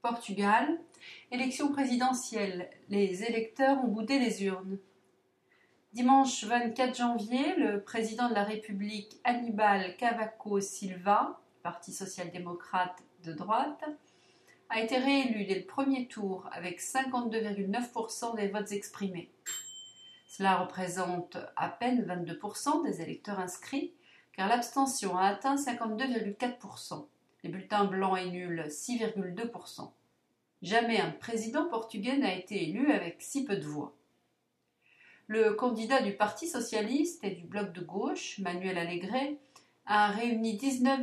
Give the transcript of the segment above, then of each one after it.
Portugal, élection présidentielle. Les électeurs ont boudé les urnes. Dimanche 24 janvier, le président de la République Aníbal Cavaco Silva, Parti social-démocrate de droite, a été réélu dès le premier tour avec 52,9% des votes exprimés. Cela représente à peine 22% des électeurs inscrits, car l'abstention a atteint 52,4%. Les bulletins blancs et nuls 6,2%. Jamais un président portugais n'a été élu avec si peu de voix. Le candidat du Parti socialiste et du bloc de gauche, Manuel Alegre, a réuni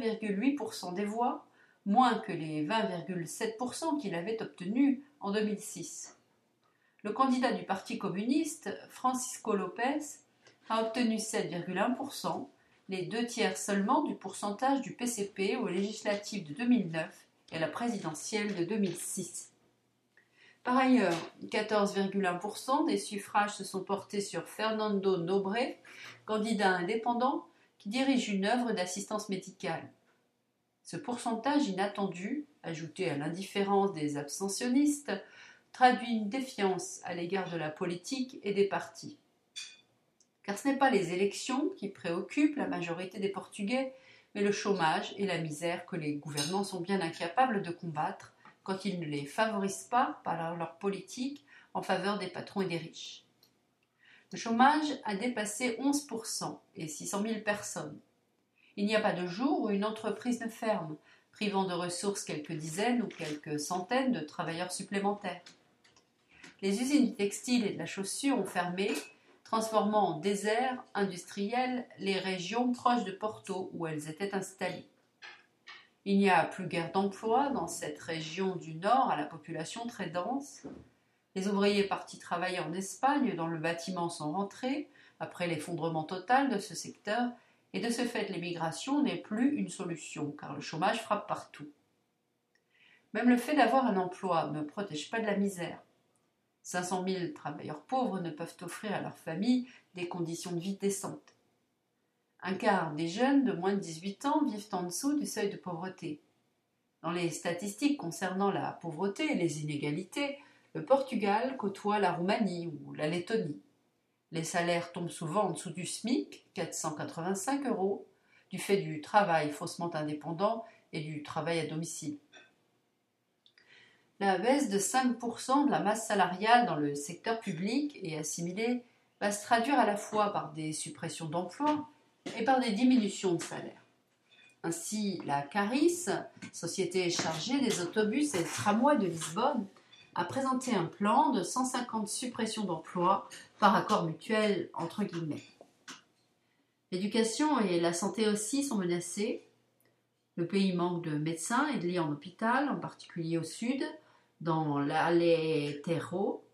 19,8% des voix, moins que les 20,7% qu'il avait obtenus en 2006. Le candidat du Parti communiste, Francisco Lopes, a obtenu 7,1%, les 2/3 seulement du pourcentage du PCP aux législatives de 2009 et à la présidentielle de 2006. Par ailleurs, 14,1% des suffrages se sont portés sur Fernando Nobre, candidat indépendant qui dirige une œuvre d'assistance médicale. Ce pourcentage inattendu, ajouté à l'indifférence des abstentionnistes, traduit une défiance à l'égard de la politique et des partis. Car ce n'est pas les élections qui préoccupent la majorité des Portugais, mais le chômage et la misère que les gouvernants sont bien incapables de combattre quand ils ne les favorisent pas par leur politique en faveur des patrons et des riches. Le chômage a dépassé 11% et 600 000 personnes. Il n'y a pas de jour où une entreprise ne ferme, privant de ressources quelques dizaines ou quelques centaines de travailleurs supplémentaires. Les usines du textile et de la chaussure ont fermé, transformant en désert industriel les régions proches de Porto où elles étaient installées. Il n'y a plus guère d'emploi dans cette région du nord à la population très dense. Les ouvriers partis travailler en Espagne dans le bâtiment sont rentrés après l'effondrement total de ce secteur et de ce fait l'émigration n'est plus une solution car le chômage frappe partout. Même le fait d'avoir un emploi ne protège pas de la misère. 500 000 travailleurs pauvres ne peuvent offrir à leur famille des conditions de vie décentes. Un quart des jeunes de moins de 18 ans vivent en dessous du seuil de pauvreté. Dans les statistiques concernant la pauvreté et les inégalités, le Portugal côtoie la Roumanie ou la Lettonie. Les salaires tombent souvent en dessous du SMIC, 485 €, du fait du travail faussement indépendant et du travail à domicile. La baisse de 5% de la masse salariale dans le secteur public et assimilé va se traduire à la fois par des suppressions d'emplois et par des diminutions de salaire. Ainsi, la Caris, société chargée des autobus et tramways de Lisbonne, a présenté un plan de 150 suppressions d'emplois par accord mutuel entre guillemets. L'éducation et la santé aussi sont menacées. Le pays manque de médecins et de lits en hôpital, en particulier au sud, dans l'Alentejo.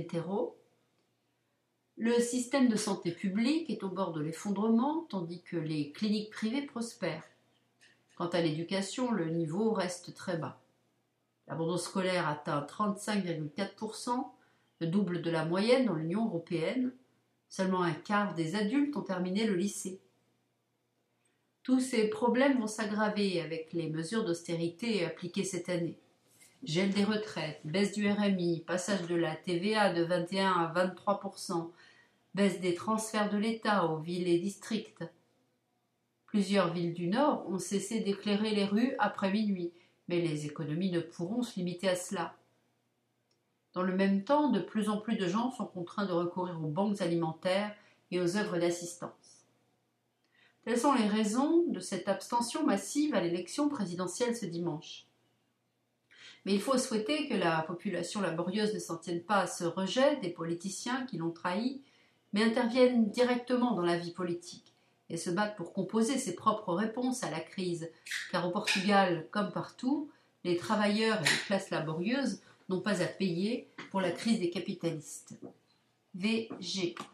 Le système de santé publique est au bord de l'effondrement, tandis que les cliniques privées prospèrent. Quant à l'éducation, le niveau reste très bas. L'abandon scolaire atteint 35,4%, le double de la moyenne dans l'Union européenne. Seulement un quart des adultes ont terminé le lycée. Tous ces problèmes vont s'aggraver avec les mesures d'austérité appliquées cette année. Gel des retraites, baisse du RMI, passage de la TVA de 21 à 23%, baisse des transferts de l'État aux villes et districts. Plusieurs villes du Nord ont cessé d'éclairer les rues après minuit, mais les économies ne pourront se limiter à cela. Dans le même temps, de plus en plus de gens sont contraints de recourir aux banques alimentaires et aux œuvres d'assistance. Telles sont les raisons de cette abstention massive à l'élection présidentielle ce dimanche. Mais il faut souhaiter que la population laborieuse ne s'en tienne pas à ce rejet des politiciens qui l'ont trahi, mais intervienne directement dans la vie politique et se batte pour composer ses propres réponses à la crise, car au Portugal, comme partout, les travailleurs et les classes laborieuses n'ont pas à payer pour la crise des capitalistes. VG